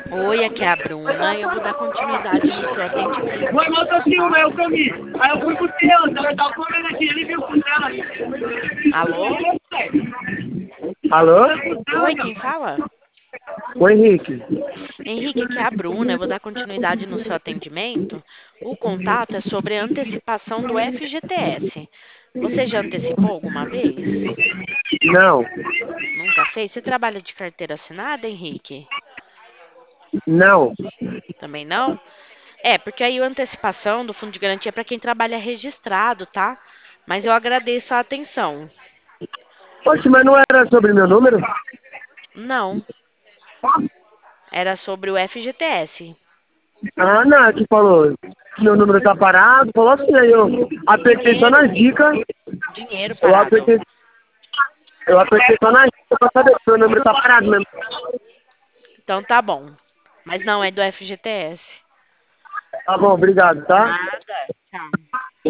Oi, aqui é a Bruna e eu vou dar continuidade no seu atendimento. Foi moto assim, o meu caminho. Aí eu fui pro seu, ela tava comendo aqui, ele viu com ela. Alô? Alô? Oi, quem fala? O Henrique. Henrique, aqui é a Bruna, eu vou dar continuidade no seu atendimento. O contato é sobre a antecipação do FGTS. Você já antecipou alguma vez? Não, Nunca fez? Você trabalha de carteira assinada, Henrique? não. Também não? É, porque aí a antecipação do fundo de garantia é para quem trabalha registrado, tá? Mas eu agradeço a atenção. Poxa, mas não era sobre meu número? Não, era sobre o FGTS. Ah, não, que falou que meu número tá parado. Falou assim, aí eu apertei só nas Dinheiro, dicas. dinheiro Eu parado. apertei, eu apertei só nas dicas pra saber se meu número tá parado mesmo. Então tá bom. Mas não é do FGTS. Tá bom, obrigado, tá? Nada. Tchau.